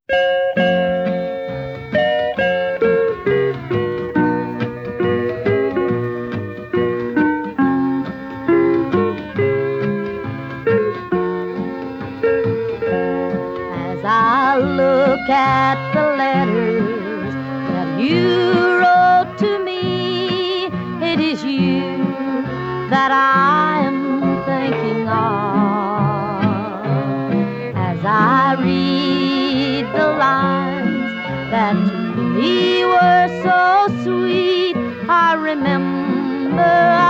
As I look at the letters that you wrote to me, it is you that I am thinking of. As I read the lines that to me were so sweet, I remember